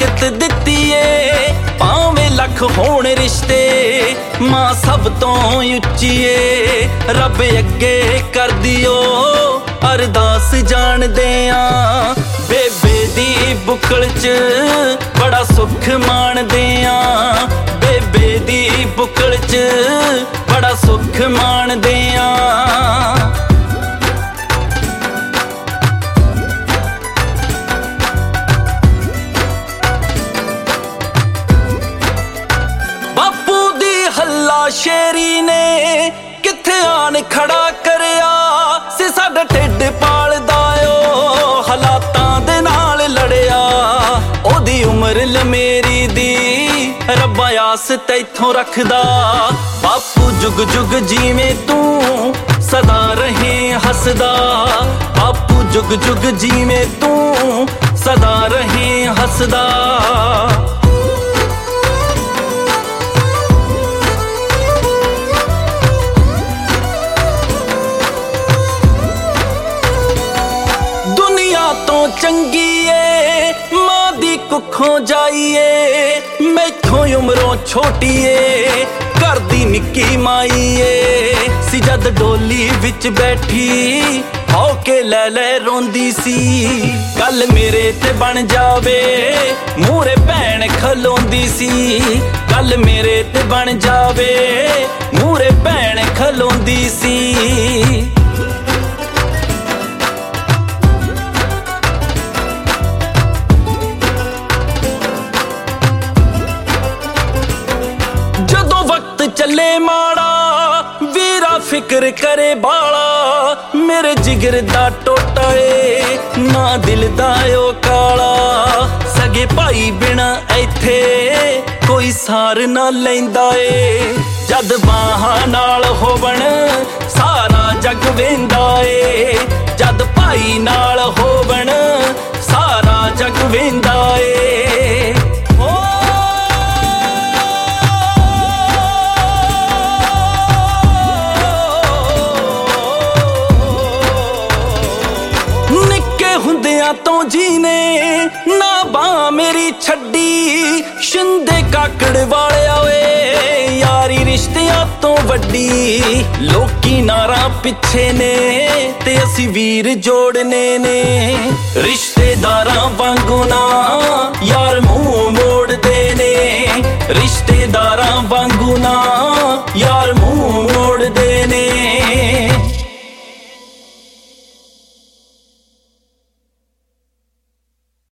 ਬਰਕਤ ਦਿੱਤੀ ਏ ਭਾਵੇਂ ਲੱਖ ਹੋਣ ਰਿਸ਼ਤੇ ਮਾਂ ਸਭ ਤੋਂ ਉੱਚੀ ਏ ਰੱਬ ਅੱਗੇ ਕਰ ਦਿਓ ਅਰਦਾਸ ਜਾਣਦੇ ਆਂ ਬੇਬੇ ਦੀ ਬੁੱਕਲ 'ਚ ਬੜਾ ਸੁੱਖ ਮਾਣਦੇ ਆਂ ਬੇਬੇ ਦੀ ਬੁੱਕਲ 'ਚ ਬੜਾ ਸੁੱਖ ਮਾਣਦੇ ਆਂ ਸ਼ੇਰੀ ਨੇ ਕਿੱਥੇ ਆਣ ਖੜਾ ਕਰਿਆ ਸੀ ਸਾਡਾ ਢਿੱਡ ਪਾਲਦਾ ਓ ਹਾਲਾਤਾਂ ਦੇ ਨਾਲ ਲੜਿਆ ਉਹਦੀ ਉਮਰ ਲਮੇਰੀ ਦੀ ਰੱਬਾ ਆਸ ਤੈਥੋਂ ਰੱਖਦਾ ਬਾਪੂ ਜੁਗ ਜੁਗ ਜਿਵੇਂ ਤੂੰ ਸਦਾ ਰਹੇ ਹੱਸਦਾ ਬਾਪੂ ਜੁਗ ਜੁਗ ਜਿਵੇਂ ਤੂੰ ਸਦਾ ਰਹੇ ਹੱਸਦਾ ਚੰਗੀ ਏ ਮਾਂ ਦੀ ਕੁੱਖੋਂ ਜਾਈਏ ਮੈਥੋਂ ਉਮਰੋਂ ਛੋਟੀ ਏ ਘਰ ਦੀ ਨਿੱਕੀ ਮਾਈ ਏ ਸੀ ਜਦ ਡੋਲੀ ਵਿੱਚ ਬੈਠੀ ਹੋ ਕੇ ਲੈ ਲੈ ਰੋਂਦੀ ਸੀ ਕੱਲ ਮੇਰੇ ਤੇ ਬਣ ਜਾਵੇ ਮੂਹਰੇ ਭੈਣ ਖਲੋਂਦੀ ਸੀ ਕੱਲ ਮੇਰੇ ਤੇ ਬਣ ਜਾਵੇ ਮੂਹਰੇ ਭੈਣ ਖਲੋਂਦੀ ਸੀ ਚੱਲੇ ਮਾੜਾ ਵੀਰਾ ਫਿਕਰ ਕਰੇ ਬਾਲਾ ਮੇਰੇ ਜਿਗਰ ਦਾ ਟੋਟਾ ਏ ਨਾ ਦਿਲ ਦਾ ਓ ਕਾਲਾ ਸਗੇ ਭਾਈ ਬਿਨਾ ਇੱਥੇ ਕੋਈ ਸਾਰ ਨਾ ਲੈਂਦਾ ਏ ਜਦ ਬਾਹਾਂ ਨਾਲ ਹੋਵਣ ਸਾਰਾ ਜੱਗ ਵੇਂਦਾ ਏ ਜਦ ਭਾਈ ਨਾਲ ਹੋਵਣ ਸਾਰਾ ਜੱਗ ਵੇਂਦਾ ਏ ਹੁੰਦਿਆਂ ਤੋਂ ਜੀਨੇ ਨਾ ਬਾਂਹ ਮੇਰੀ ਛੱਡੀ ਸ਼ਿੰਦੇ ਕਾਕੜ ਵਾਲਿਆ ਓਏ ਯਾਰੀ ਰਿਸ਼ਤਿਆਂ ਤੋਂ ਵੱਡੀ ਲੋਕੀ ਨਾਰਾਂ ਪਿੱਛੇ ਨੇ ਤੇ ਅਸੀਂ ਵੀਰ ਜੋੜਨੇ ਨੇ ਰਿਸ਼ਤੇਦਾਰਾਂ ਵਾਂਗੂ ਨਾ ਯਾਰ ਮੂੰਹ ਮੋੜਦੇ ਨੇ ਰਿਸ਼ਤੇਦਾਰਾਂ ਵਾਂਗੂ ਨਾ ਯਾਰ ਮੂੰਹ ਮੋੜਦੇ ਨੇ